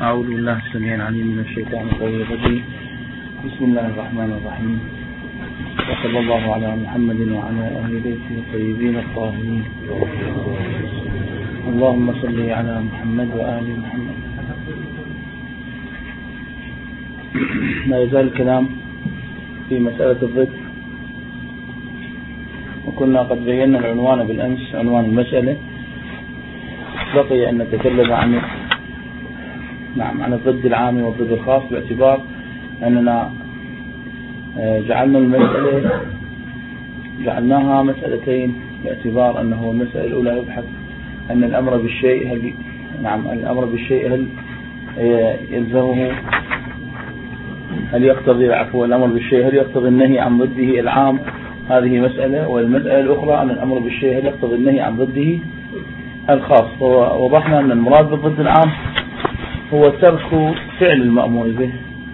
أعوذ بالله السميع العليم من الشيطان الرجيم. بسم الله الرحمن الرحيم، وصلى الله على محمد وعلى أهل بيته الطيبين الطاهرين. اللهم صل على محمد وآل محمد. ما يزال الكلام في مسألة الضد، وكنا قد بينا العنوان بالأمس، عنوان المسألة. بقي أن نتكلم عن الضد العام والضد الخاص، باعتبار أننا جعلناها مسألتين، باعتبار أنه المسألة الأولى يبحث أن الأمر بالشيء الأمر بالشيء هل يلزمه، هل يقتضي الأمر بالشيء هل يقتضي النهي عن ضده العام، هذه مسألة. والمسألة الأخرى أن الأمر بالشيء هل يقتضي النهي عن ضده الخاص. ووضحنا أن المراد بالضد العام هو ترك فعل المأمور به،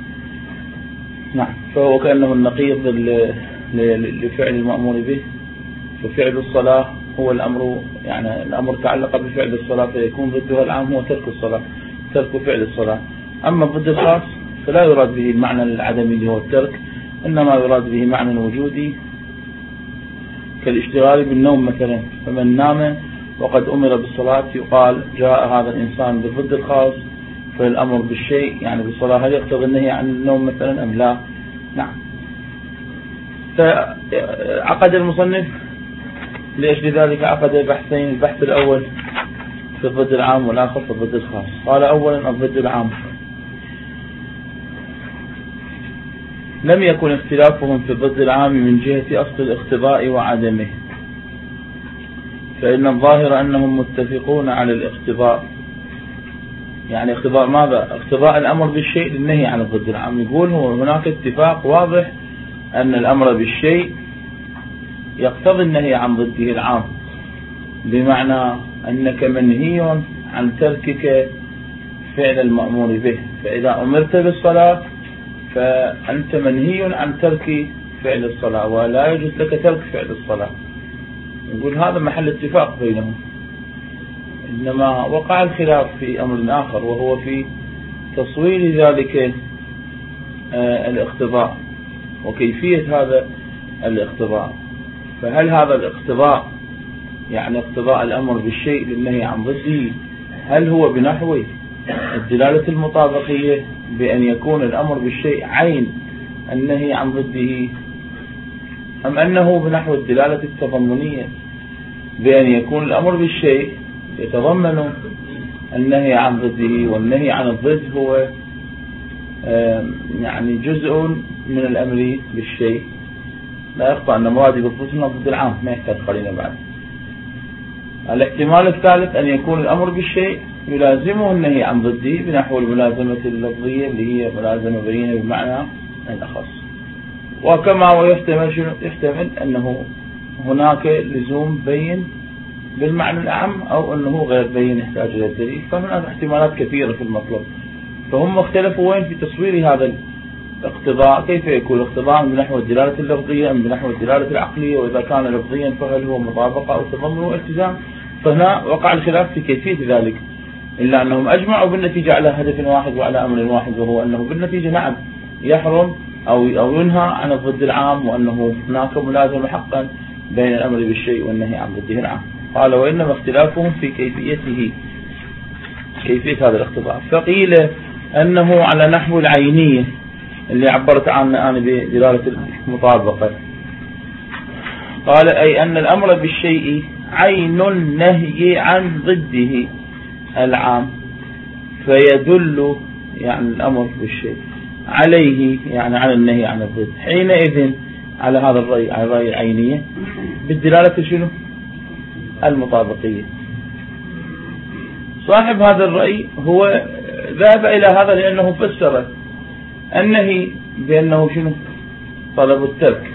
فهو كأنه النقيض لفعل المأمور به. ففعل الصلاة هو الأمر، الأمر تعلق بفعل الصلاة، فيكون ضدها العام هو ترك الصلاة، ترك فعل الصلاة. أما الضد الخاص فلا يراد به المعنى العدمي اللي هو الترك، إنما يراد به معنى وجودي، كالاشتغال بالنوم مثلا. فمن نام وقد أمر بالصلاة يقال جاء هذا الإنسان بالضد الخاص، فالأمر بالشيء بالصلاة هل يقتضي النهي عن النوم مثلا أم لا؟ نعم. فعقد المصنف لأجل ذلك عقد بحثين، البحث الأول في الضد العام والآخر في الضد الخاص. قال أولا الضد العام: لم يكن اختلافهم في الضد العام من جهة أصل الاقتضاء وعدمه، فإن الظاهر أنهم متفقون على الاقتضاء. اقتضاء ماذا؟ اقتضاء الأمر بالشيء للنهي عن الضد العام. يقول هو هناك اتفاق واضح أن الأمر بالشيء يقتضي النهي عن ضده العام، بمعنى أنك منهي عن تركك فعل المأمور به. فإذا أمرت بالصلاة فأنت منهي عن ترك فعل الصلاة، ولا يجوز لك ترك فعل الصلاة. يقول هذا محل اتفاق بينهم. إنما وقع الخلاف في أمر آخر، وهو في تصوير ذلك الاقتضاء وكيفية هذا الاقتضاء. فهل هذا الاقتضاء اقتضاء الأمر بالشيء للنهي عن ضده، هل هو بنحو الدلالة المطابقية بأن يكون الأمر بالشيء عين النهي عن ضده، أم أنه بنحو الدلالة التضمنية بأن يكون الأمر بالشيء يتضمن النهي عن ضده، والنهي عن الضد هو جزء من الأمر بالشيء؟ لا يخفى أن مرادي بالضد هنا ضد العام، ما يحتاج قرينة بعد. الاحتمال الثالث أن يكون الأمر بالشيء يلازمه النهي عن ضده بنحو الملازمة اللفظية اللي هي ملازمة بينة بمعنى الأخص. وكما يحتمل أنه هناك لزوم بين بالمعنى الأعم، أو أنه غير بين يحتاج إلى الدليل. فهناك احتمالات كثيرة في المطلب. فهم اختلفوا وين في تصوير هذا الاقتضاء، كيف يكون الاقتضاء بنحو الدلالة اللفظية أم بنحو الدلالة العقلية، وإذا كان لفظيا فهل هو مطابقة أو تضمن والتزام. فهنا وقع الخلاف في كيفية ذلك، إلا أنهم أجمعوا بالنتيجة على هدف واحد وعلى أمر واحد، وهو أنه بالنتيجة نعم يحرم أو ينهى عن الضد العام، وأنه هناك ملازمة حقا بين الأمر بالشيء والنهي عن ضده العام. قال وإنما اختلافهم في كيفية هذا الاقتضاء. فقيل أنه على نحو العينية اللي عبرت عنه أنا بدلالة المطابقة. قال أي أن الأمر بالشيء عين النهي عن ضده العام، فيدل الأمر بالشيء عليه على النهي عن الضد. حينئذ على هذا الرأي، على الرأي العينية بالدلالة شنو؟ المطابقية. صاحب هذا الرأي هو ذهب إلى هذا لأنه فسر النهي بأنه شنو؟ طلب الترك.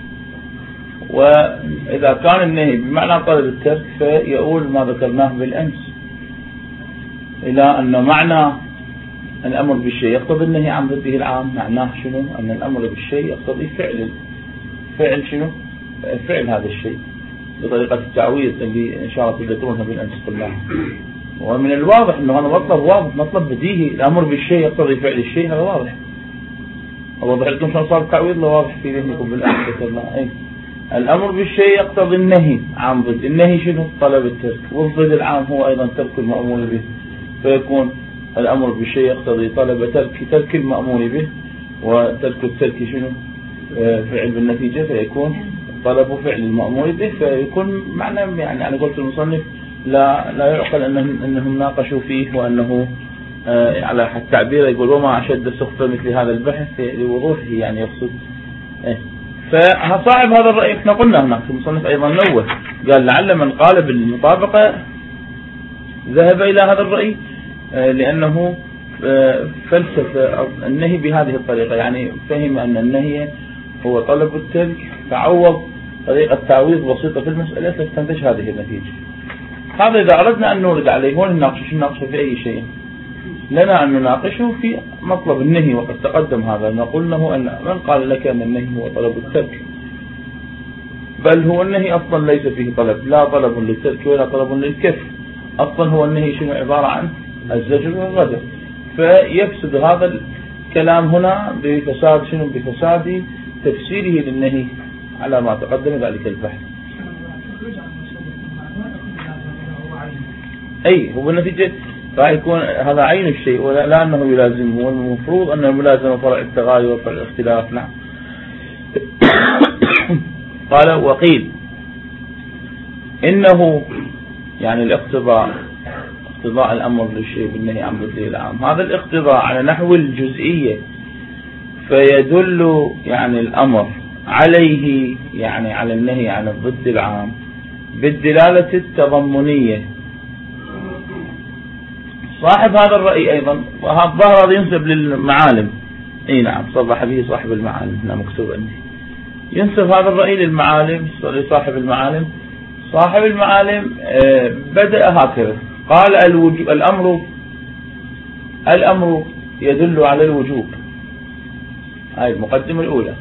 وإذا كان النهي بمعنى طلب الترك فيقول ما ذكرناه بالأمس إلى أن معنى الأمر بالشيء يقتضي النهي عن ضده العام، معناه شنو؟ أن الأمر بالشيء يقتضي فعل شنو؟ فعل هذا الشيء بطريقة التعويض اللي إن شاء الله تذكرونها بالأمس كلها. ومن الواضح أنه هذا مطلب واضح، مطلب بديهي، الأمر بالشيء يقتضي فعل الشيء، هذا واضح. أوضح لكم شلون صار التعويض؟ لا واضح في ذهنكم بالأحدث. الأمر بالشيء يقتضي النهي عن ضد. النهي شنو؟ طلب الترك، والضد العام هو أيضا ترك المأمور به، فيكون الأمر بالشيء يقتضي طلب ترك المأمور به، وترك الترك شنو؟ فعل بالنتيجة، فيكون طلب فعل المأمور به، فيكون معنى يعني أنا قلت المصنف لا يعقل أنهم ناقشوا فيه، وأنه على التعبير يقول وما أشد سخط مثل هذا البحث لوضوحه، يعني يقصد. فصاحب هذا الرأي احنا قلنا هناك المصنف أيضا نوه، قال لعل من قال بالمطابقة ذهب إلى هذا الرأي لأنه فلسفة النهي بهذه الطريقة، يعني فهم أن النهي هو طلب الترك، فعوض طريقة تعويض بسيطة في المسألة تستنتج هذه النتيجة. هذا إذا أردنا أن نورد عليه هون نناقشه في أي شيء، لنا أن نناقشه في مطلب النهي، وقد تقدم هذا. نقول له أن من قال لك أن النهي هو طلب الترك، بل هو النهي أصلا ليس فيه طلب، لا طلب للترك ولا طلب للكف، أصلا هو النهي شنو؟ عبارة عن الزجر والغدر. فيفسد هذا الكلام هنا بفساد شنو؟ بفساد تفسيره للنهي على ما تقدم ذلك البحث. أي هو بالنتيجة راح يكون هذا عين الشيء، ولا أنه يلازمه، والمفروض أن الملازمة فرع التغاير وفرع الاختلاف. نعم. قال وقيل إنه يعني اقتضاء الأمر للشيء بالنهي عن ضده العام، هذا الاقتضاء على نحو الجزئية، فيدل يعني الأمر عليه يعني على النهي عن الضد العام بالدلالة التضمنية. صاحب هذا الرأي أيضا، الظاهر هذا ينسب للمعالم. اي نعم، صرح به صاحب المعالم، هنا مكتوب عندي ينسب هذا الرأي للمعالم، لصاحب المعالم. صاحب المعالم بدأ هكذا، قال الأمر يدل على الوجوب. هاي المقدمة الأولى.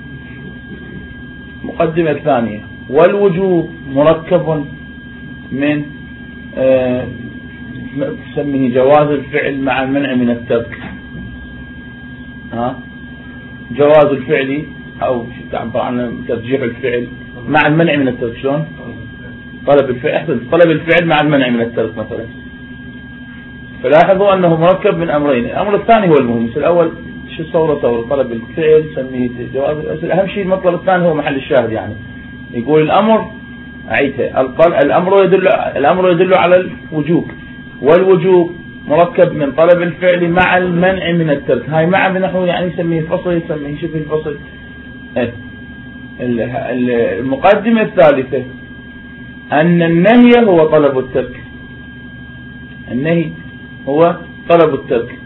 المقدمة الثانية، والوجوب مركب من تسميه جواز الفعل مع المنع من الترك. جواز الفعل أو تعبر عن ترجيح الفعل مع المنع من الترك. شلون؟ طلب الفعل مع المنع من الترك مثلا. فلاحظوا أنه مركب من أمرين، الأمر الثاني هو المهم. الأول شو صورة طلب الفعل سميه جواز، أهم شيء المطلب الثاني هو محل الشاهد. يعني يقول الأمر عيته، الأمر يدل على الوجوب، والوجوب مركب من طلب الفعل مع المنع من الترك. هاي مع بنحو يعني يسميه فصل، يسميه شبه الفصل. المقدمة الثالثة أن النهي هو طلب الترك، النهي هو طلب الترك.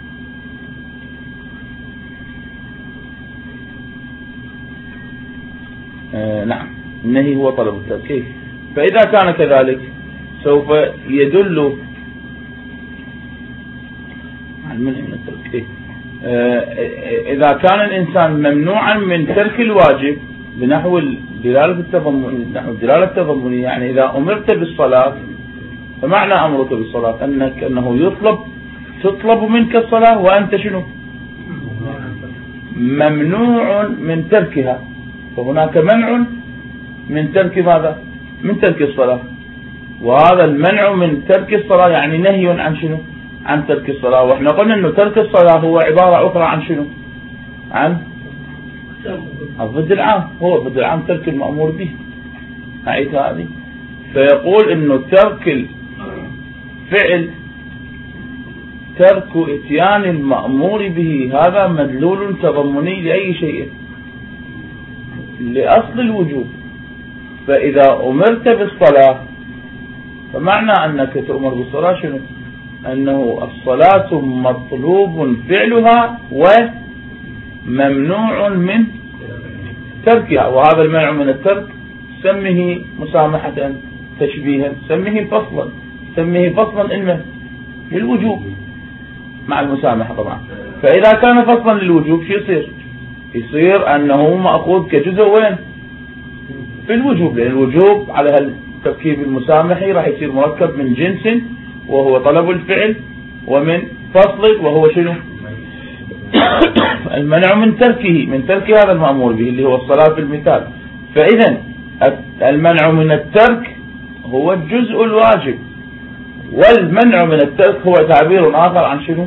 نعم، النهي هو طلب الترك. فإذا كان كذلك سوف يدل من الترك. إذا كان الإنسان ممنوعا من ترك الواجب بنحو الدلالة التضمنية، يعني إذا أمرت بالصلاة، فمعنى أمرك بالصلاة أنه تطلب منك الصلاة وأنت شنو؟ ممنوع من تركها. فهناك منع من ترك ماذا؟ من ترك الصلاة. وهذا المنع من ترك الصلاة يعني نهي عن شنو؟ عن ترك الصلاة. واحنا قلنا انه ترك الصلاة هو عبارة اخرى عن شنو؟ عن الضد العام، هو الضد العام ترك المأمور به. أعيد هذه. فيقول انه ترك الفعل، ترك اتيان المأمور به، هذا مدلول تضمني لأي شيء، لأصل الوجوب. فإذا أمرت بالصلاة فمعنى أنك تؤمر بالصلاة شنو؟ أنه الصلاة مطلوب فعلها وممنوع من تركها. وهذا المنع من الترك سميه مسامحة، تشبيها، سميه فصلا إنه للوجوب مع المسامحة طبعا. فإذا كان فصلا للوجوب شو يصير أنه مأخوذ كجزء وين؟ في الوجوب، لأن الوجوب على التركيب المسامحي راح يصير مركب من جنس وهو طلب الفعل، ومن فصله وهو شنو؟ المنع من ترك هذا المأمور به اللي هو الصلاة في المثال. فإذا المنع من الترك هو الجزء الواجب، والمنع من الترك هو تعبير آخر عن شنو؟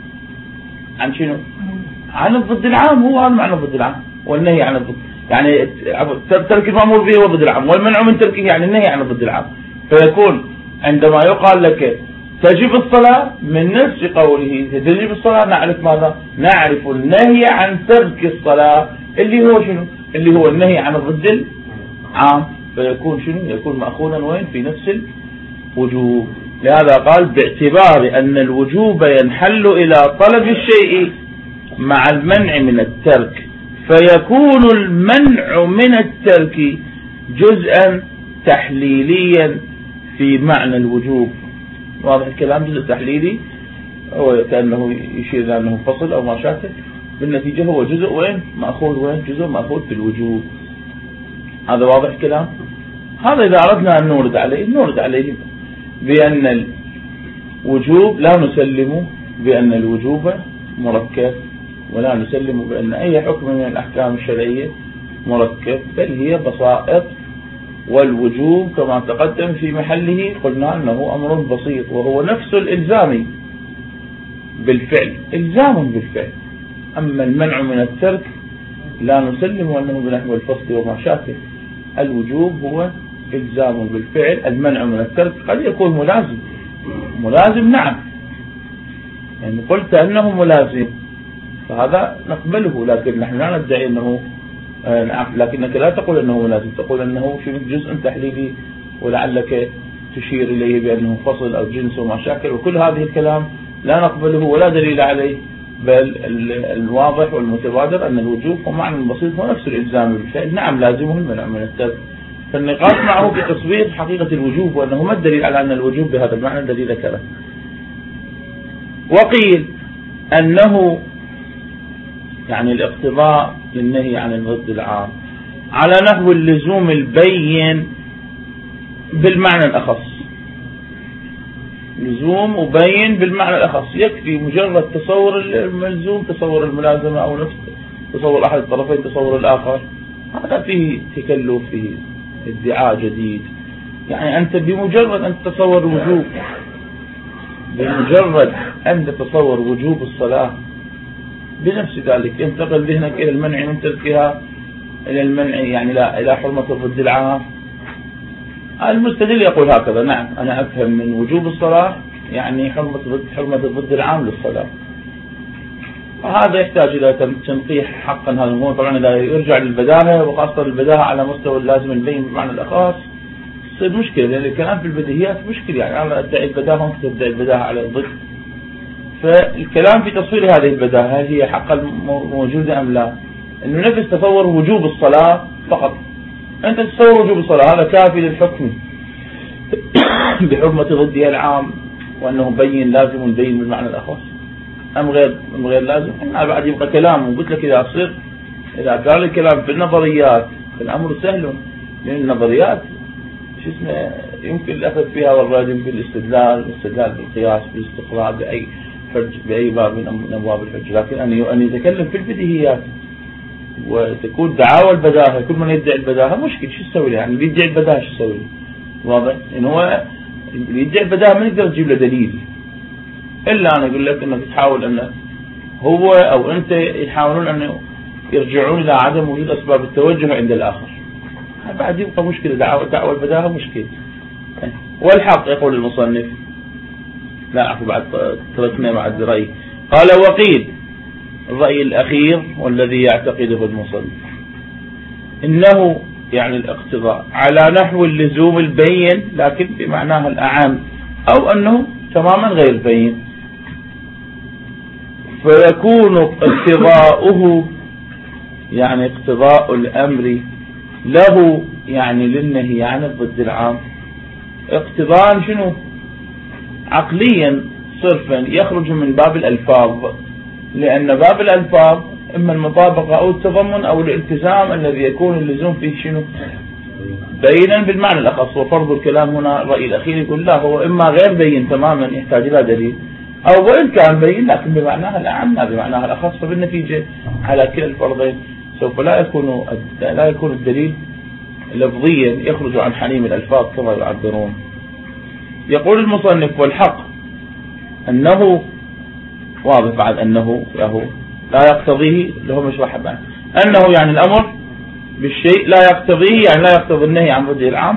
عن الضد العام. هو هذا معنى الضد العام والنهي عن الضد، يعني ترك المأمور به هو الضد العام، والمنع من تركه يعني النهي عن الضد العام. فيكون عندما يقال لك تجب الصلاة من نفس قوله تجب الصلاة، نعرف ماذا؟ نعرف النهي عن ترك الصلاة اللي هو شنو؟ اللي هو النهي عن الضد العام. فيكون شنو؟ يكون مأخوذا وين؟ في نفس الوجوب. لهذا قال باعتبار أن الوجوب ينحل إلى طلب الشيء مع المنع من الترك، فيكون المنع من الترك جزءا تحليليا في معنى الوجوب. واضح الكلام؟ جزء تحليلي هو كأنه يشير إلى أنه فصل أو ما شاكل، بالنتيجة هو جزء وين؟ مأخوذ وين؟ جزء مأخوذ في الوجوب. هذا واضح الكلام؟ هذا إذا أردنا أن نورد عليه بأن الوجوب لا نسلم بأن الوجوب مركب، ولا نسلم بأن أي حكم من الأحكام الشرعية مركب، بل هي بسائط. والوجوب كما تقدم في محله قلنا أنه أمر بسيط، وهو نفس الإلزام بالفعل، إلزام بالفعل. أما المنع من الترك لا نسلم أنه بنحو الفصل وما شاكل. الوجوب هو إلزام بالفعل، المنع من الترك قد يكون ملازم نعم، يعني قلت أنه ملازم فهذا نقبله، لكن نحن لا ندعي أنه لكنك لا تقول أنه ملازم، تقول أنه جزء تحليلي، ولعلك تشير إليه بأنه فصل أو جنس وما شاكل، وكل هذه الكلام لا نقبله ولا دليل عليه. بل الواضح والمتبادر أن الوجوب هو معنى بسيط، هو نفس الإلزام بالفعل، نعم لازمه المنع من الترك. فالنقاش معه في تصوير حقيقة الوجوب، وأنه ما الدليل على أن الوجوب بهذا المعنى الذي ذكره. وقيل أنه يعني الاقتضاء للنهي عن الضد العام على نحو اللزوم البين بالمعنى الأخص. لزوم وبين بالمعنى الأخص، يكفي مجرد تصور الملزوم تصور الملازمة، أو نفس تصور أحد الطرفين تصور الآخر. هذا فيه تكلف، فيه ادعاء جديد. يعني أنت بمجرد أن تتصور وجوب، بمجرد أن تتصور وجوب الصلاة بنفس ذلك ينتقل ذهنك إلى المنع من تركها، إلى المنع يعني إلى حرمة الضد العام. المستدل يقول هكذا: نعم أنا أفهم من وجوب الصلاة يعني حرمة الضد العام للصلاة. وهذا يحتاج إلى تنقيح حقا هذا الموضوع. طبعا إذا يرجع للبداهة، وخاصة البداهة على مستوى اللازم البين بمعنى الأخص، تصير مشكلة، لأن الكلام في البديهيات مشكلة. يعني أنا أدعي البداهة وأنت تدعي البداهة على الضد. فالكلام في تصوير هذه البداهة هي حقا موجودة أم لا؟ إنه نفس تصور وجوب الصلاة فقط. أنت تتصور وجوب الصلاة هذا كافي للحكم بحرمة ضدها العام، وأنه بين لازم بين بالمعنى الأخص، أم غير لازم. أنا بعد يبقى كلام. وقلت لك إذا كان الكلام في النظريات فالأمر سهل، لأن النظريات يمكن الأخذ فيها والرد، يمكن الاستدلال بالقياس، بالاستقراء، بأي باب من أبواب الحج. لكن أن يتكلم في البديهيات وتكون دعاوى البداهة، كل من يدعي البداهة مشكل. شو تسوي له؟ يعني اللي يدعي البداهة شو تسوي له؟ واضح إن هو اللي يدعي البداهة ما نقدر نجيب له دليل، إلا أنا أقول لك أنك تحاول أن هو أو أنت يحاولون أن يرجعون إلى عدم وجود أسباب التوجه عند الآخر. بعد يبقى مشكلة. دعوة البداهة مشكلة. والحق يقول المصنف، لا أعرف بعد تركنا بعد رأي. قال: وقيل الرأي الأخير والذي يعتقده المصنف إنه يعني الاقتضاء على نحو اللزوم البين، لكن بمعناها الأعم، أو أنه تماما غير بين، فيكون اقتضاؤه يعني اقتضاء الأمر له يعني للنهي عن الضد العام اقتضاء شنو؟ عقليا صرفا، يخرج من باب الألفاظ، لأن باب الألفاظ إما المطابقة أو التضمن أو الالتزام الذي يكون اللزوم فيه شنو؟ بينا بالمعنى الأخص. وفرض الكلام هنا الرأي الأخير يقول لا، هو إما غير بين تماما يحتاج إلى دليل، أو وإن كان بين لكن بمعناها الأعم لا بمعناها الأخص، فبالنتيجة على كلا الفرضين سوف لا يكون الدليل لفظيا يخرج عن حنيم الألفاظ كما يعبرون. يقول المصنف: والحق أنه واضح بعد أنه لا يقتضيه له مشروع بعد أنه يعني الأمر بالشيء لا يقتضيه، يعني لا يقتضي النهي عن ضده العام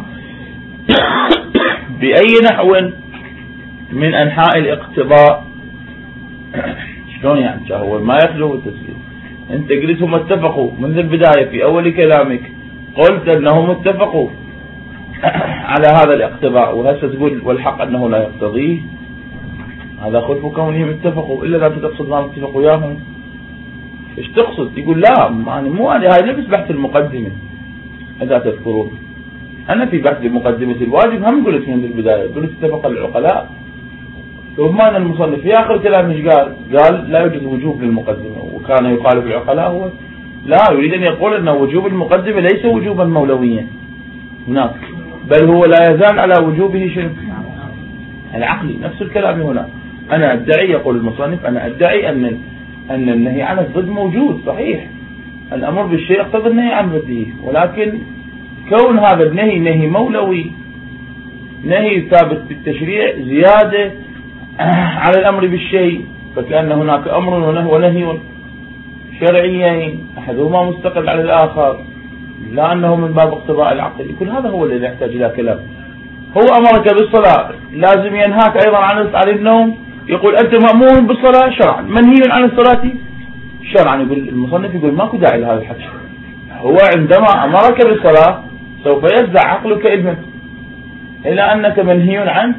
بأي نحو من أنحاء الاقتضاء. شلون يعني؟ هو ما يخلو التسليم. أنت قلت هم اتفقوا منذ البداية في أول كلامك، قلت أنهم اتفقوا على هذا الاقتضاء، وهسه تقول والحق أنه لا يقتضيه. هذا خلف كونهم اتفقوا، إلا لا تقصد ما اتفقوا وياهم. ايش تقصد؟ يقول لا يعني مو هاي نفس بحث المقدمة. إذا تذكرون أنا في بحث مقدمة الواجب هم قلت من البداية، قلت اتفق العقلاء، ثم أن المصنف في آخر كلام ايش قال لا يوجد وجوب للمقدمة، وكان يخالف العقلاء. هو لا يريد أن يقول أن وجوب المقدمة ليس وجوبا مولويا هناك، بل هو لا يزال على وجوبه شيء العقلي. نفس الكلام هنا. أنا أدعي، يقول المصنف، أنا أدعي أن النهي عن الضد موجود صحيح، الأمر بالشيء يقتضي النهي عن ضده، ولكن كون هذا النهي نهي مولوي، نهي ثابت بالتشريع زيادة على الأمر بالشيء، فكأن هناك أمر ونهي شرعيين أحدهما مستقل على الآخر، لا أنه من باب اقتضاء العقل. يقول هذا هو الذي يحتاج إلى كلام. هو أمرك بالصلاة، لازم ينهاك أيضا عن النوم. يقول أنت مأمور بالصلاة شرعا، منهي عن الصلاة شرعا. يقول المصنف يقول ماكو داعي لهذا الحكي. هو عندما أمرك بالصلاة سوف يفزع عقلك إلى أنك منهي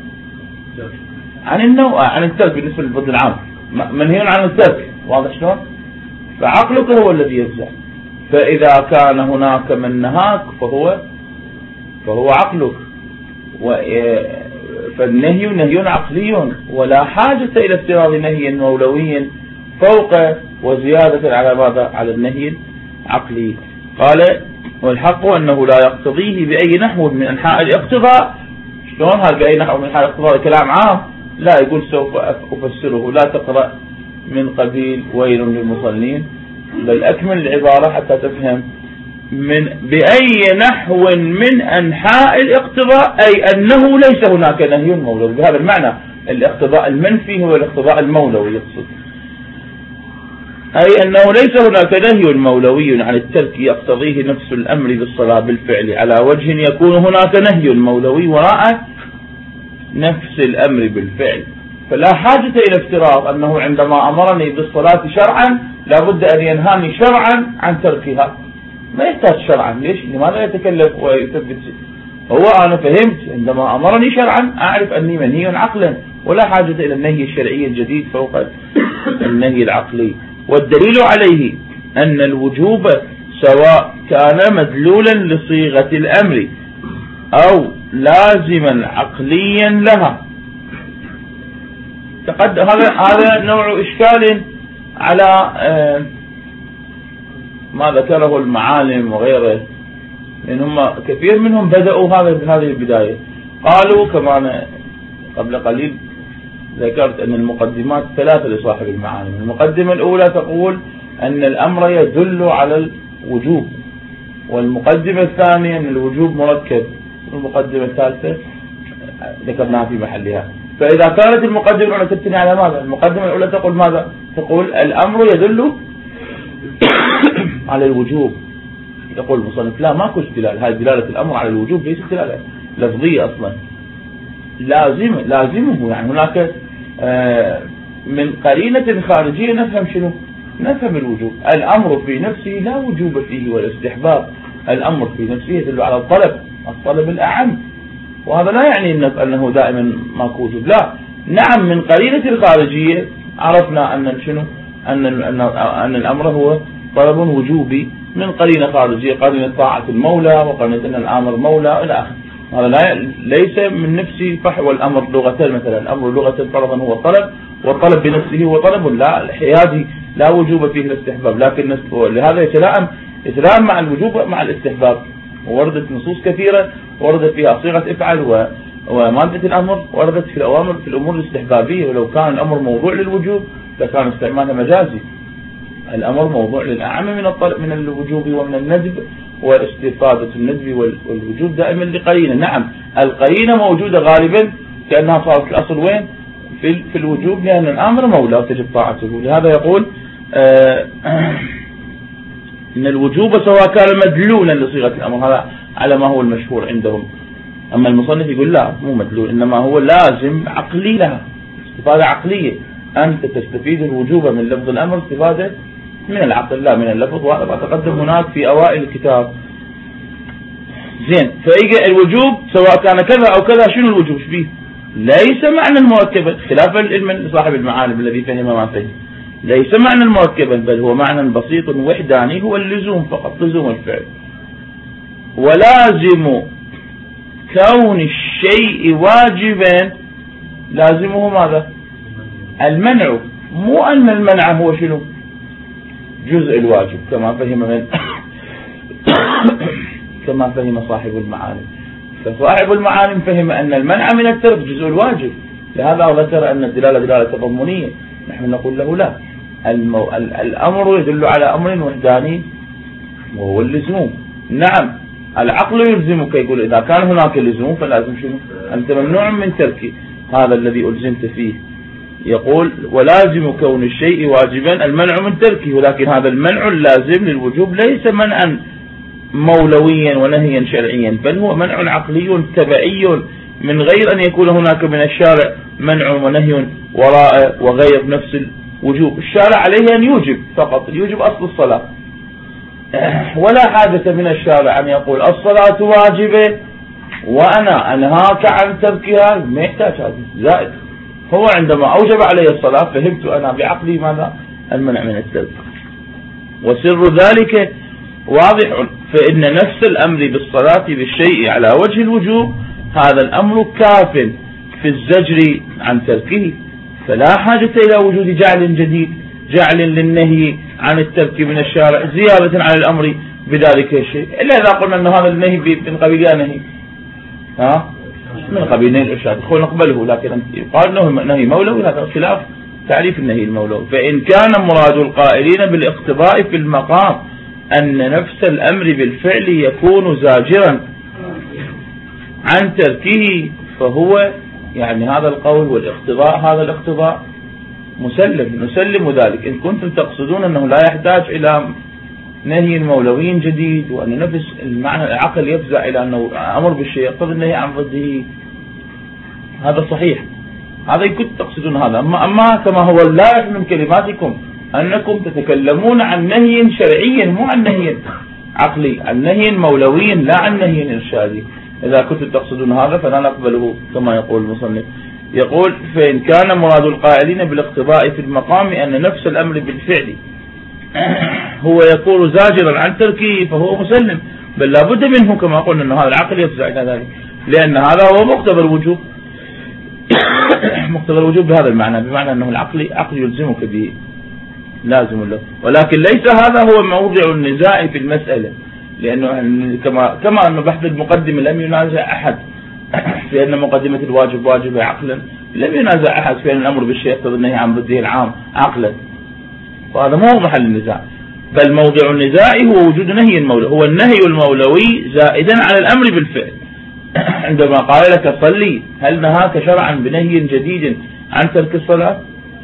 عن النوم، عن الترك بالنسبة للضد العام، منهي عن الترك. واضح شلون؟ فعقلك هو الذي يفزع. فإذا كان هناك من نهاك فهو عقلك، فالنهي نهي عقلي، ولا حاجة إلى افتراض نهي مولوي فوق وزيادة على ماذا؟ على النهي العقلي. قال: والحق أنه لا يقتضيه بأي نحو من أنحاء الاقتضاء. شلون هذا بأي نحو من أنحاء الاقتضاء؟ كلام عام، لا يقول سوف أفسره، لا تقرأ من قبيل ويل للمصلين، بل أكمل العبارة حتى تفهم. بأي نحو من أنحاء الاقتضاء، أي أنه ليس هناك نهي مولوي بهذا المعنى. الاقتضاء المنفي هو الاقتضاء المولوي يقصد، أي أنه ليس هناك نهي مولوي عن الترك يقتضيه نفس الأمر بالصلاة بالفعل على وجه يكون هناك نهي مولوي وراء نفس الأمر بالفعل. فلا حاجة إلى افتراض أنه عندما أمرني بالصلاة شرعا لابد أن ينهاني شرعا عن تركها. ما يحتاج شرعا. ليش؟ لماذا يتكلف ويثبت؟ هو أنا فهمت عندما أمرني شرعا أعرف أني منهي عقلا، ولا حاجة إلى النهي الشرعي الجديد فوق النهي العقلي. والدليل عليه أن الوجوب سواء كان مدلولا لصيغة الأمر أو لازما عقليا لها. هذا نوع إشكال على ما ذكره المعالم وغيره، لأن هم كثير منهم بدأوا هذه البداية. قالوا كما أنا قبل قليل ذكرت أن المقدمات 3 لصاحب المعالم. المقدمة الأولى تقول أن الأمر يدل على الوجوب، والمقدمة الثانية أن الوجوب مركب، والمقدمة الثالثة ذكرناها في محلها. فإذا كانت المقدمة الأولى تبتني على ماذا؟ المقدمة الأولى تقول ماذا؟ تقول الأمر يدل على الوجوب. يقول المصنف لا، ماكو استدلال. هذه دلالة الأمر على الوجوب ليست دلالة لفظية أصلا، لازمه. يعني هناك من قرينة خارجية نفهم شنو؟ نفهم الوجوب. الأمر في نفسه لا وجوب فيه ولا استحباب، الأمر في نفسه يدل على الطلب الأعم، وهذا لا يعني أنه دائما ماكو وجوب، لا. نعم، من قرينة الخارجية عرفنا أن شنو؟ أن الأمر هو طلب وجوبي من قرينة خارجية، قرينة طاعة المولى، وقرينة أن الأمر مولى إلى آخره. هذا ليس من نفسه فحوى الأمر لغة. مثلا الأمر لغة فرضا هو طلب، والطلب بنفسه هو طلب لا الحيادي، لا وجوب فيه الاستحباب، لكن لهذا يتلائم مع الوجوب مع الاستحباب. ووردت نصوص كثيرة وردت فيها صيغة افعل ومادة الأمر، وردت في الأوامر في الأمور الاستحبابية، ولو كان الأمر موضوع للوجوب لكان استعمالها مجازي. الأمر موضوع للأعم من الوجوب ومن الندب، واستفادة الندب والوجوب دائما لقرينة. نعم القرينة موجودة غالبا كأنها صارت الأصل وين في الوجوب، لأن الأمر مولى وتجب طاعته. لهذا يقول إن الوجوب سواء كان مدلولا لصيغة الأمر، هذا على ما هو المشهور عندهم. أما المصنف يقول لا مو مدلول، إنما هو لازم عقلي لها، استفادة عقلية. أنت تستفيد الوجوب من لفظ الأمر استفادة من العقل لا من اللفظ، وهذا ما تقدم هناك في أوائل الكتاب. زين، فإجا الوجوب سواء كان كذا أو كذا، شنو الوجوب فيه؟ ليس معنى مركبا، خلاف العلم صاحب المعالم الذي فهم ما فهم، ليس معنى مركبا، بل هو معنى بسيط وحداني، هو اللزوم فقط، لزوم الفعل. ولازم كون الشيء واجبا لازمه ماذا؟ المنع، مو أن المنع هو شنو؟ جزء الواجب كما فهم من كما فهم صاحب المعالم. فصاحب المعالم فهم أن المنع من الترك جزء الواجب، لهذا ذكر أن الدلالة دلالة تضمنية. نحن نقول له لا، الأمر يدل على أمر وحداني وهو اللزوم. نعم العقل يلزمك، يقول إذا كان هناك لزوم فلازم شنو؟ أنت ممنوع من ترك هذا الذي ألزمت فيه. يقول ولازم كون الشيء واجبا المنع من تركه، ولكن هذا المنع اللازم للوجوب ليس منعا مولويا ونهيا شرعيا، بل هو منع عقلي تبعي من غير أن يكون هناك من الشارع منع ونهي وراء وغير نفس الوجوب. الشارع عليه أن يوجب فقط، يوجب أصل الصلاة، ولا حاجة من الشارع أن يقول الصلاة واجبة وأنا أنهاك عن تركها، ما يحتاج هذا زائد. هو عندما أوجب علي الصلاة فهمت أنا بعقلي ماذا؟ المنع من الترك. وسر ذلك واضح، فإن نفس الأمر بالصلاة بالشيء على وجه الوجوب هذا الأمر كاف في الزجر عن تركه، فلا حاجة إلى وجود جعل جديد، جعل للنهي عن الترك من الشارع زيادة على الأمر بذلك الشيء، إلا إذا قلنا أن هذا النهي من قبيل نهي من قبيل نهي الإرشاد نقبله، لكن يقال له نهي مولوي، هذا خلاف تعريف النهي المولوي. فإن كان مراد القائلين بالاقتضاء في المقام أن نفس الأمر بالفعل يكون زاجرا عن تركه، فهو يعني هذا القول والاقتضاء، هذا الاقتضاء نسلم ذلك. إن كنتم تقصدون أنه لا يحتاج إلى نهي مولوي جديد، وأن نفس المعنى العقل يفزع إلى أنه أمر بالشيء يقتضي النهي عن ضده، هذا صحيح، هذا إن كنتم تقصدون هذا. أما كما هو اللائق من كلماتكم أنكم تتكلمون عن نهي شرعي مو عن نهي عقلي، عن نهي مولوي لا عن نهي إرشادي. إذا كنتم تقصدون هذا فلا نقبله كما يقول المصنف. يقول فإن كان مراد القائلين بالاقتضاء في المقام أن نفس الأمر بالفعل هو يكون زاجرا عن تركه فهو مسلم، بل لا بد منه كما قلنا أن هذا العقل يفزع إلى ذلك، لأن هذا هو مقتضى الوجوب. مقتضى الوجوب بهذا المعنى، بمعنى أنه العقل يلزمك به لازم له، ولكن ليس هذا هو موضع النزاع في المسألة، لأنه كما أن بحث المقدمة لم ينازع أحد في أن مقدمة الواجب واجبة عقلا، لم ينازع أحد في أن الأمر بالشيء يقتضي النهي عن ضده العام عقلا، وهذا مو محل النزاع. بل موضع النزاع هو وجود نهي مولوي، هو النهي المولوي زائدا على الأمر بالفعل. عندما قال لك صلي، هل نهاك شرعا بنهي جديد عن ترك الصلاة؟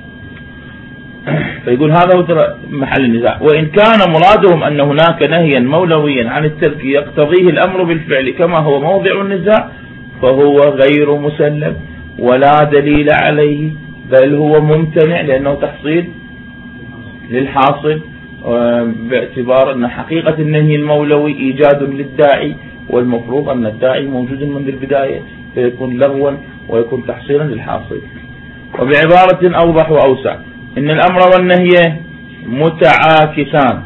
فيقول هذا هو محل النزاع. وإن كان مرادهم أن هناك نهيا مولويا عن الترك يقتضيه الأمر بالفعل كما هو موضع النزاع، فهو غير مسلم ولا دليل عليه، بل هو ممتنع، لأنه تحصيل للحاصل، باعتبار أن حقيقة النهي المولوي إيجاد للداعي، والمفروض أن الداعي موجود منذ البداية، فيكون لغوا ويكون تحصيلا للحاصل. وبعبارة أوضح وأوسع، إن الأمر والنهي متعاكسان،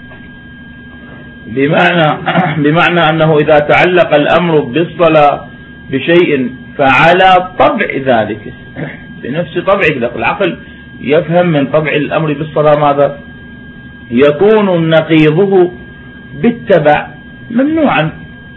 بمعنى أنه إذا تعلق الأمر بالصلاة بشيء فعلى طبع ذلك، بنفس طبعه، العقل يفهم من طبع الأمر بالصلاة ماذا؟ يكون نقيضه بالتبع ممنوعا،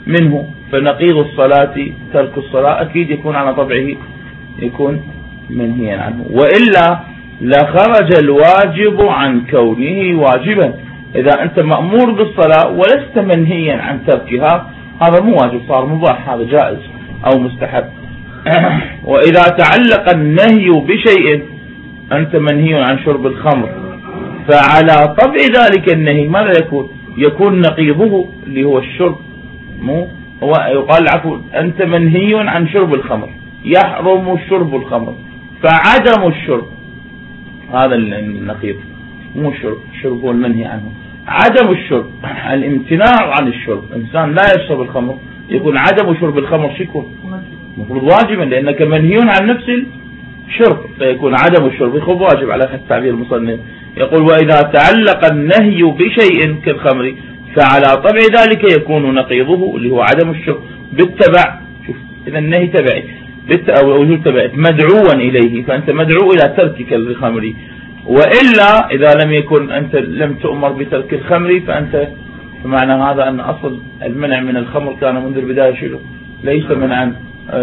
منه. فنقيض الصلاة ترك الصلاة أكيد يكون على طبعه يكون منهيا عنه، وإلا لخرج الواجب عن كونه واجبا. إذا أنت مأمور بالصلاة ولست منهيا عن تركها هذا مو واجب، صار مباح، هذا جائز أو مستحب. وإذا تعلق النهي بشيء، أنت منهي عن شرب الخمر، فعلى طبع ذلك النهي ماذا يكون نقيضه اللي هو الشرب. مو هو يقال عفوا أنت منهي عن شرب الخمر، يحرم شرب الخمر، فعدم الشرب هذا النقيض، مو الشرب هو المنهي عنه. عدم الشرب الامتناع عن الشرب، إنسان لا يشرب الخمر يكون عدم شرب الخمر شكو مفروض واجبا، لأنك منهي عن نفس الشرب، فيكون عدم الشرب يكون واجب على حد تعبير المصنف. يقول وإذا تعلق النهي بشيء كالخمر فعلى طبع ذلك يكون نقيضه اللي هو عدم الشرب بالتبع. شوف إذا النهي تبعي أو وجود تبعي مدعوا إليه، فأنت مدعو إلى تركك للخمر. وإلا إذا لم يكن أنت لم تؤمر بترك الخمر فأنت فمعنى هذا أن أصل المنع من الخمر كان منذ البداية شنو؟ ليس منعا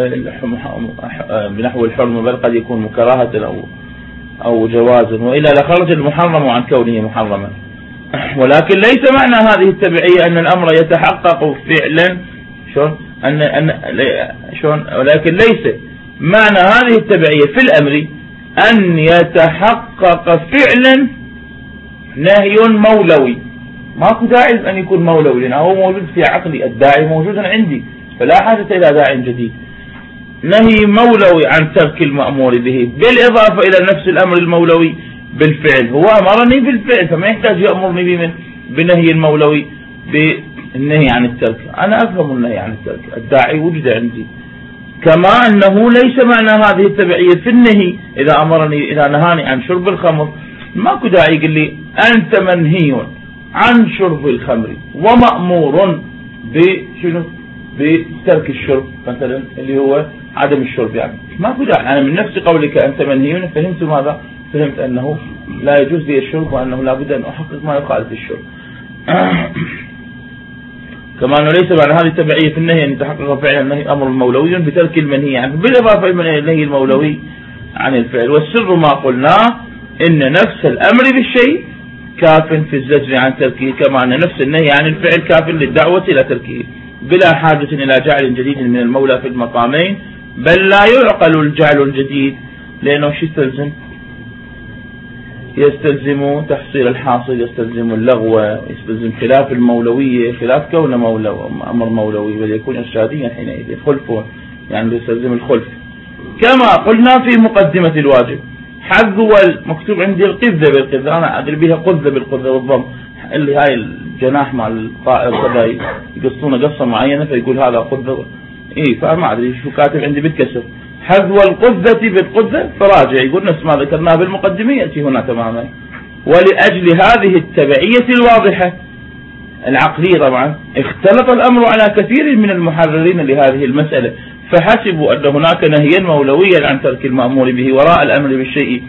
بنحو الحرمة، بل قد يكون مكراهة أو جوازا، وإلا لخرج المحرم عن كونه محرما. ولكن ليس معنى هذه التبعية أن الأمر يتحقق فعلا ولكن ليس معنى هذه التبعية في الأمر أن يتحقق فعلا نهي مولوي. ماكو داعي أن يكون مولوي، لأنه هو موجود في عقلي، الداعي موجود عندي، فلا حاجة إلى داعي جديد. نهي مولوي عن ترك المأمور به، بالإضافة إلى نفس الأمر المولوي بالفعل، هو أمرني بالفعل فما يحتاج يأمرني بنهي المولوي بالنهي عن الترك. أنا أفهم النهي عن الترك، الداعي وجد عندي. كما أنه ليس معنى هذه التبعية في النهي إذا نهاني عن شرب الخمر ماكو داعي يقول لي أنت منهي عن شرب الخمر ومأمور بترك الشرب مثلا اللي هو عدم الشرب، يعني ماكو داعي. أنا من نفس قولك أنت منهي فهمت ماذا؟ فهمت أنه لا يجوز لي الشرب وأنه لا بد أن أحقق ما يخالف الشرب. كما أنه ليس معنى هذه التبعية في النهي أن يتحقق فعلا النهي أمر مولوي بترك المنهي عنه، بالإضافة إلى النهي المولوي عن الفعل. والسر ما قلناه إن نفس الأمر بالشيء كاف في الزجر عن تركه، كما أن نفس النهي عن الفعل كاف للدعوة إلى تركه، بلا حاجة إلى جعل جديد من المولى في المقامين. بل لا يعقل الجعل الجديد، لأنه شو يستلزم تحصيل الحاصل، يستلزم اللغو، يستلزم خلاف المولوية، خلاف كون أمر مولوي، بل يكون إرشاديا حينئذ خلف، يعني يستلزم الخلف. كما قلنا في مقدمة الواجب حذو المكتوب عندي القذة بالقذة، أنا أدري بها قذة بالقذة والضم، اللي هاي الجناح مع الطائر كذا يقصون قصة معينة فيقول هذا قذة، فما أدري شو كاتب عندي بالكسر. حذو القذة بالقذة فراجع، يقول نفس ما ذكرناه بالمقدمة يأتي هنا تماما. ولأجل هذه التبعية الواضحة العقلية طبعا اختلط الأمر على كثير من المحررين لهذه المسألة، فحسبوا أن هناك نهيا مولويا عن ترك المأمور به وراء الأمر بالشيء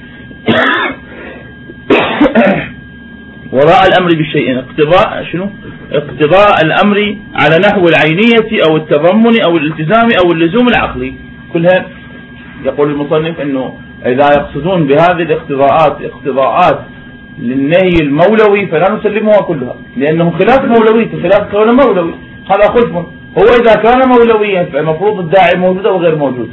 وراء الأمر بالشيء اقتضاء الأمر على نحو العينية أو التضمن أو الالتزام أو اللزوم العقلي. كلها يقول المصنف أنه إذا يقصدون بهذه الاقتضاءات للنهي المولوي فلا نسلمها كلها، لأنه خلاف مولوية، خلاف كونه مولوي، هذا خلف. هو إذا كان مولويا فالمفروض الداعي موجود أو غير موجود؟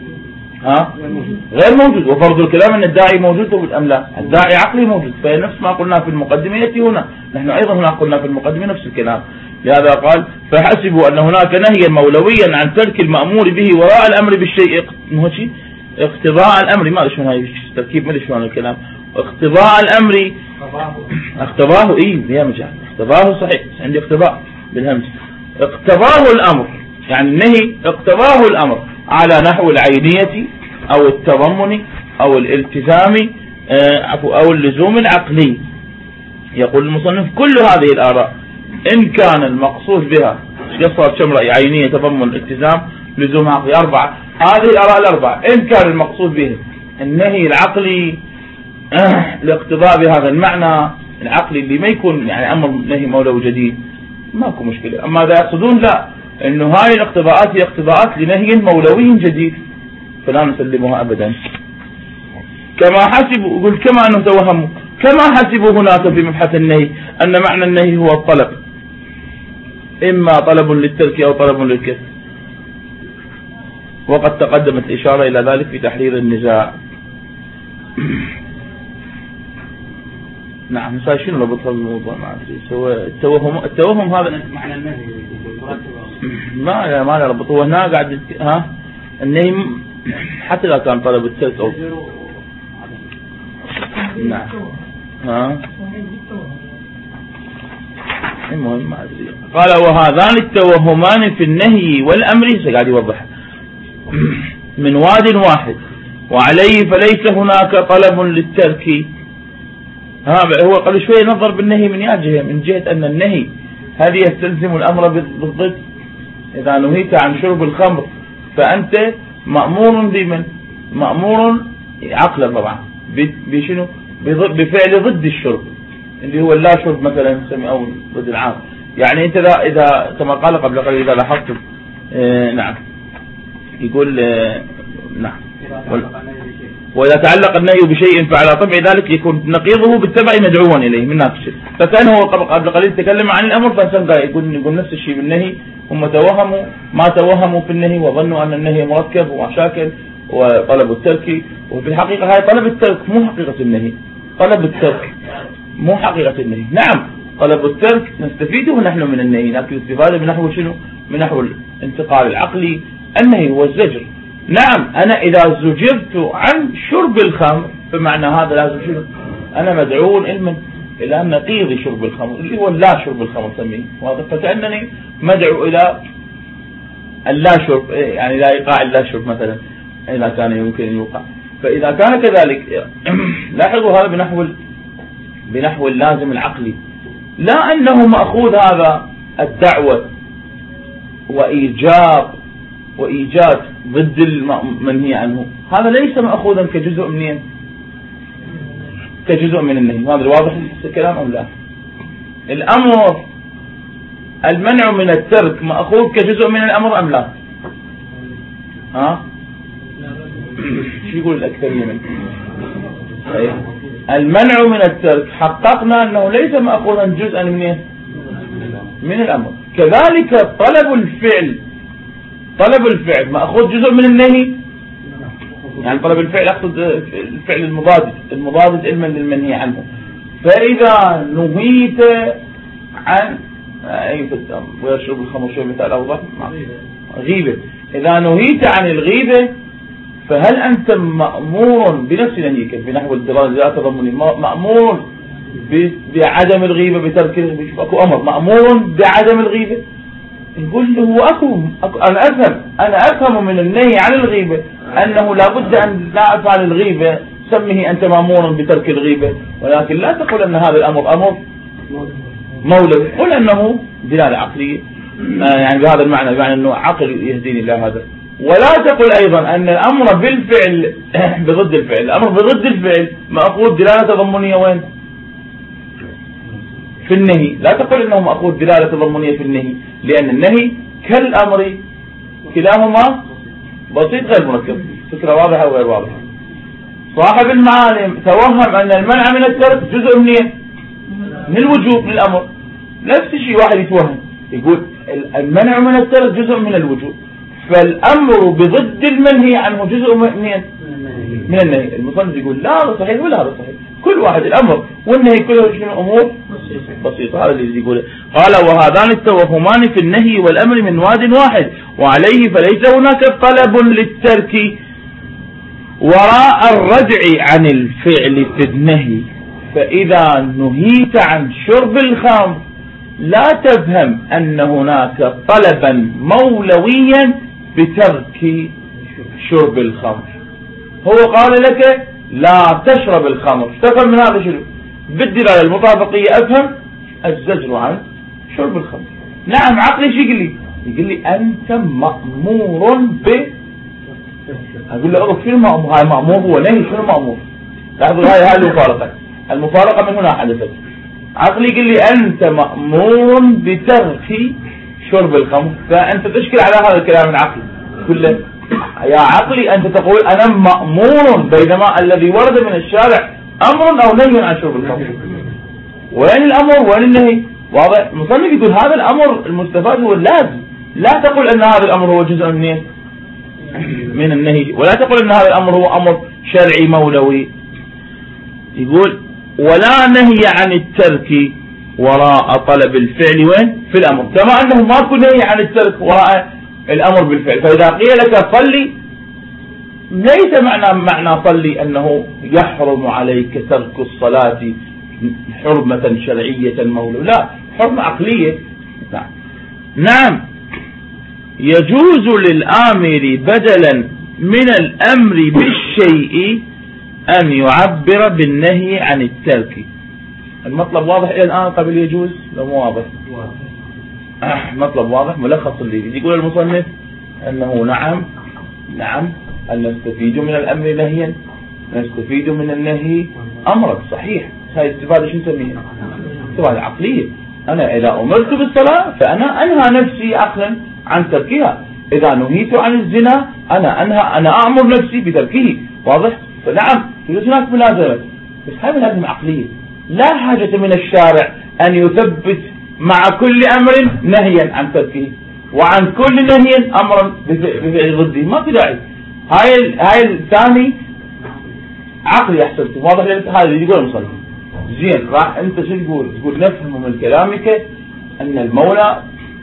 غير موجود. وفرض الكلام أن الداعي موجود أم لا؟ الداعي عقلي موجود، فنفس ما قلنا في المقدمة يأتي هنا، نحن أيضا هنا قلنا في المقدمة نفس الكلام. لهذا قال فحسبوا أن هناك نهيا مولويا عن ترك المأمور به وراء الأمر بالشيء اقتضاء الأمر، ما أدري شلون هاي التركيب، ما أدري شلون الكلام، اقتضاء الأمر اقتضاه يا مجال اقتضاه صحيح، عندي اقتضاء بالهمس، اقتضاه الأمر يعني النهي اقتضاه الأمر على نحو العينية أو التضمن أو الالتزام أو اللزوم العقلي. يقول المصنف كل هذه الآراء إن كان المقصود بها قصر كم رأي، عينية، تضمن، التزام، لزوم عقلي، 4، هذه الآراء الأربعة إن كان المقصود به النهي العقلي الاقتضاء بهذا المعنى العقلي اللي ما يكون يعني أمر نهي مولوي جديد، ماكو مشكلة. أما إذا يقصدون لا إنه هاي الاقتضاءات هي اقتضاءات لنهي مولوي جديد فلا نسلمها أبدا. كما حسبوا، يقول كما أنه توهموا، كما حسبوا هناك في مبحث النهي أن معنى النهي هو الطلب، إما طلب للترك أو طلب للكسر، وقد تقدمت الإشارة إلى ذلك في تحرير النزاع. نعم. شنو ربط هذا الموضوع؟ ما أدري. سوى التوهم هذا معنى النهي ما له ربط. هو هنا قاعد النهي حتى إذا كان طلب الترك أو نعم المهم ما أدري. قال وهذان التوهمان في النهي والأمر قاعد يوضح من واد واحد، وعليه فليس هناك طلب للترك. هو قبل شوي نظر بالنهي من جهة أن النهي هذه يستلزم الأمر بالضد. إذا نهيت عن شرب الخمر فأنت مأمور بمن؟ مأمور عقلا طبعا بشنو؟ بفعل ضد الشرب اللي هو لا شرب مثلا نسميه، أو ضد العام. يعني أنت إذا كما قال قبل قليل إذا لاحظتم نعم يقول نعم وإذا تعلق النهي بشيء فعلى طبع ذلك يكون نقيضه بالتبع مدعوا إليه من نفسه. فكان هو قبل قليل تكلم عن الأمر، فكان يقول نفس الشيء بالنهي. هم توهموا ما توهموا في النهي وظنوا أن النهي مركب ومشاكل وطلبوا الترك، وفي الحقيقة هاي طلب الترك مو حقيقة النهي. طلب الترك مو حقيقة النهي. نعم طلب الترك نستفيده نحن من النهي، لكن الاستفادة من نحو شنو؟ من نحو الانتقال العقلي. النهي هو الزجر. نعم أنا إذا زجرت عن شرب الخمر فمعنى هذا لازم شنو؟ أنا مدعو علما إلى أن نقيض شرب الخمر اللي هو لا شرب الخمر سميه، فكأنني مدعو إلى اللا شرب، يعني لا إيقاع اللا شرب مثلا إذا كان يمكن أن يوقع. فإذا كان كذلك لاحظوا هذا بنحو اللازم العقلي، لا أنه مأخوذ هذا الدعوة وإيجاد ضد المنهي عنه، هذا ليس مأخوذا كجزء من النهي. هذا واضح الكلام أم لا؟ الأمر المنع من الترك مأخوذ كجزء من الأمر أم لا؟ شو يقول الأكثرية منه؟ المنع من الترك حققنا أنه ليس مأخوذا جزءا من الأمر. كذلك طلب الفعل مأخوذ جزء من النهي، يعني طلب الفعل أقصد الفعل المضاد علما للمنهي عنه. فإذا نهيت عن ويشرب الخمر شيء مثال أوضح غيبة، إذا نهيت عن الغيبة فهل أنت مأمور بنفس نهيك بنحو الدراسة تضمني مأمور بعدم الغيبة بترك أكو أمر مأمور بعدم الغيبة؟ يقول له أكو أنا أفهم من النهي عن الغيبة أنه لابد أن لا أفعل الغيبة، سمه أنت مأمور بترك الغيبة، ولكن لا تقول أن هذا الأمر أمر مولوي، قل أنه دلالة عقلية، يعني بهذا المعنى، يعني أنه عقل يهديني إلى هذا. ولا تقل أيضا أن الأمر بالفعل بضد الفعل، الأمر بضد الفعل مأخوذ دلالة تضمنية وين؟ في النهي. لا تقل أنه مأخوذ دلالة تضمنية في النهي، لأن النهي كالأمر كلاهما بسيط غير مركب. فكرة واضحة وغير واضحة. صاحب المعالم توهم أن المنع من الترك جزء من الوجوب من الأمر. نفس الشيء واحد يتوهم يقول المنع من الترك جزء من الوجوب، فالأمر بضد المنهي عنه جزء من النهي. المصنف يقول لا هذا صحيح ولا هذا صحيح، كل واحد الأمر والنهي كله شنو أمور بسيطة. هذا اللي يقوله. قال وهذان التوهمان في النهي والأمر من واد واحد، وعليه فليس هناك طلب للترك وراء الرجع عن الفعل في النهي. فإذا نهيت عن شرب الخمر لا تفهم أن هناك طلبا مولويا بترك شرب الخمر. هو قال لك لا تشرب الخمر، تفهم من هذا شنو؟ بالدلالة المطابقية أفهم الزجر عن شرب الخمر. نعم عقلي شو يقول لي أنت مأمور أقول له أغف شنو مأمور؟ هاي مأمور هو نهي، شنو مأمور؟ لاحظوا هاي المفارقة من هنا حدثت. عقلي يقول لي أنت مأمور بترك شرب الخمر، فأنت تشكل على هذا الكلام العقلي كله. يا عقلي أنت تقول أنا مأمور، بينما الذي ورد من الشارع أمر أو نهي عن شرب الخمر. وين الأمر وين النهي؟ واضح. المصنف يقول هذا الأمر المستفاد هو اللازم، لا تقول أن هذا الأمر هو جزء من النهي، ولا تقول أن هذا الأمر هو أمر شرعي مولوي. يقول ولا نهي عن الترك وراء طلب الفعل وين؟ في الأمر، كما أنه ماكو نهي عن الترك وراء الأمر بالفعل. فإذا قيل لك صلي، ليس معنى صلي أنه يحرم عليك ترك الصلاة حرمة شرعية مولوية، لا، حرمة عقلية. نعم يجوز للآمر بدلا من الأمر بالشيء أن يعبر بالنهي عن الترك. المطلب واضح إلى الآن قبل يجوز لو مو واضح؟ مطلب واضح ملخص اللي يقول المصنف أنه نعم أن نستفيد من الأمر نهيا، نستفيد من النهي أمرا. صحيح، هاي استفادة شو نسميها؟ استفادة عقلية. أنا إذا أمرت بالصلاة فأنا أنهى نفسي عقلا عن تركها، إذا نهيت عن الزنا أنا أأمر نفسي بتركه. واضح؟ فنعم توجد هناك ملازمة، بس هذه ملازمة عقلية، لا حاجة من الشارع أن يثبت مع كل أمر نهيا عن تركه وعن كل نهي أمرا بفعل ضده، ما في داعي. هاي الثاني عقلي أحسنت. واضح؟ هذا اللي يقول المصنف. زين، راح أنت شو تقول نفهم من كلامك أن المولى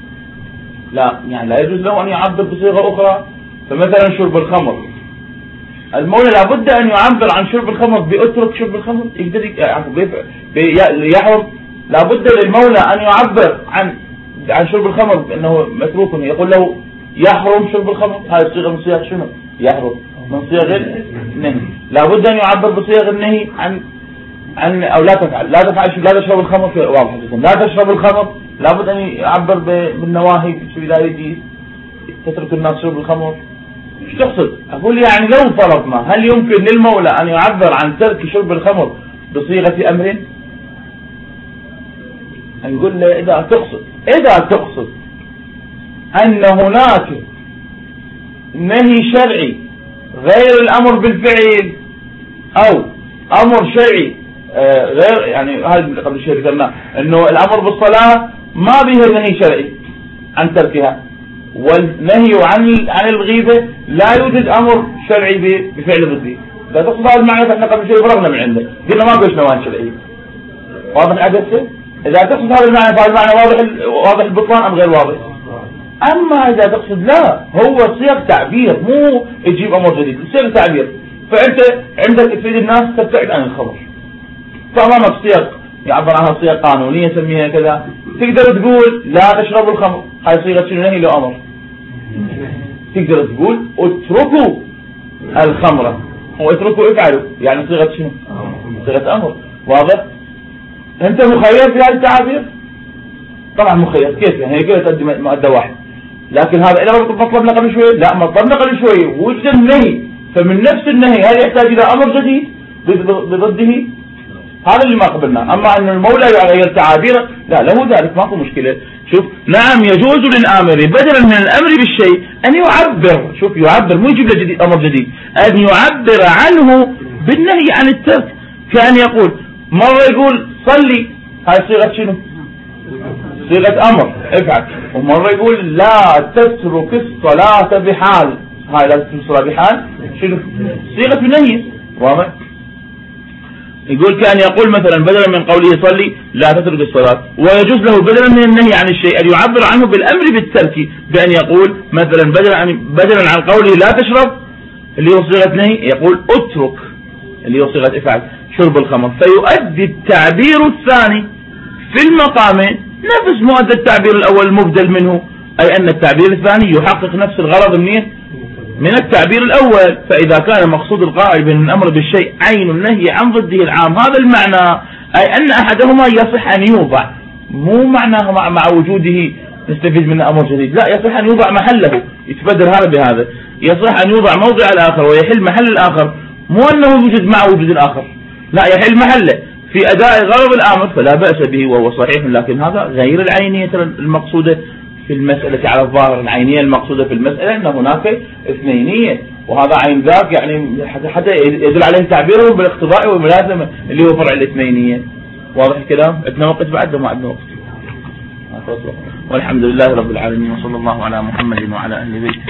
لا يجوز له أن يعبر بصيغة أخرى. فمثلا شرب الخمر، المولى لابد أن يعبر عن شرب الخمر بأترك شرب الخمر، يقدر يحرم. لابد للمولى أن يعبر عن شرب الخمر بأنه متروك، يقول له يحرم شرب الخمر. هذه الصيغة من صيغ شنو؟ يحرم، من صيغ النهي. لابد أن يعبر بصيغ النهي عن أو لا تفعل، لا تشرب الخمر. واضح جدا، لا تشرب الخمر لابد أن يعبر بالنواهي. شو إذا يجي تترك الناس شرب الخمر، ايش تقصد؟ أقول يعني لو فرضنا هل يمكن للمولى أن يعبر عن ترك شرب الخمر بصيغة أمر؟ نقول له إذا تقصد أن هناك نهي شرعي غير الأمر بالفعل، أو أمر شرعي غير، يعني هذا قبل شوي ذكرنا أنه الأمر بالصلاة ما به نهي شرعي عن تركها، والنهي عن الغيبة لا يوجد أمر شرعي بفعل ضده. إذا تقصد هذا المعنى فإحنا قبل شوي فرغنا من عنده، قلنا ما بيش نواهي شرعية. واضح العدسة؟ إذا تقصد هذا المعنى فهذا المعنى واضح البطلان أم غير واضح؟ أما إذا تقصد لا، هو صيغ تعبير، مو يجيب أمر جديد، صيغ تعبير. فأنت عندك تفيد الناس تبتعد عن الخمر، فأمامك صيغ يعبر عنها صيغ قانونية سميها كذا، تقدر تقول لا تشربوا الخمر، هاي صيغة شنو؟ نهي لو أمر. تقدر تقول اتركوا الخمرة، واتركوا افعلوا، يعني صيغة شنو؟ صيغة أمر. واضح؟ أنت مخير في هذه التعابير؟ طبعا مخير. كيف يعني؟ هي كده تقدم مؤدى واحد، لكن هذا إذا مطلبنا قبل شوي، لا مطلبنا قبل شوي وجد النهي، فمن نفس النهي هل يحتاج إلى أمر جديد بضده؟ هذا اللي ما قبلنا. أما أن المولى يغير تعابيره لا، له ذلك ماكو مشكلة. شوف، نعم يجوز للآمر بدلا من الأمر بالشيء أن يعبر، شوف يعبر، مو يجيب له جديد أمر جديد، أن يعبر عنه بالنهي عن الترك. كان يقول مرة يقول صلي، هاي صيغة شنو؟ صيغة أمر افعل. ومرة يقول لا تترك الصلاة بحال، هاي لا تترك الصلاة بحال شنو؟ صيغة نهي. واضح؟ يقول كان يقول مثلا بدلا من قوله صلي لا تترك الصلاة، ويجوز له بدلا من النهي عن الشيء أن يعبر عنه بالأمر بالترك، بأن يقول مثلا بدلا عن قوله لا تشرب اللي هو صيغة نهي، يقول اترك اللي هو صيغة افعل شرب الخمر. فيؤدي التعبير الثاني في المقامين نفس مؤدى التعبير الأول المبدل منه، أي أن التعبير الثاني يحقق نفس الغرض من التعبير الأول. فإذا كان مقصود القائل بأن الأمر بالشيء عين النهي عن ضده العام، هذا المعنى، أي أن أحدهما يصح أن يوضع، مو معناه مع وجوده نستفيد من أمر جديد، لا، يصح أن يوضع محله، يتبدل هذا بهذا، يصح أن يوضع موضع الآخر ويحل محل الآخر، مو أنه يوجد مع وجود الآخر، لا، يحل محله. في أداء غرض الآمر فلا بأس به وهو صحيح، لكن هذا غير العينية المقصودة في المسألة على الظاهر. العينية المقصودة في المسألة أن هناك اثنينية، وهذا عين ذاك يعني حتى يدل عليه تعبيره بالاقتضاء والملازمة اللي هو فرع الاثنينية. واضح الكلام؟ عندنا وقت بعد ما عندنا وقت. والحمد لله رب العالمين، وصلى الله على محمد وعلى أهل بيته.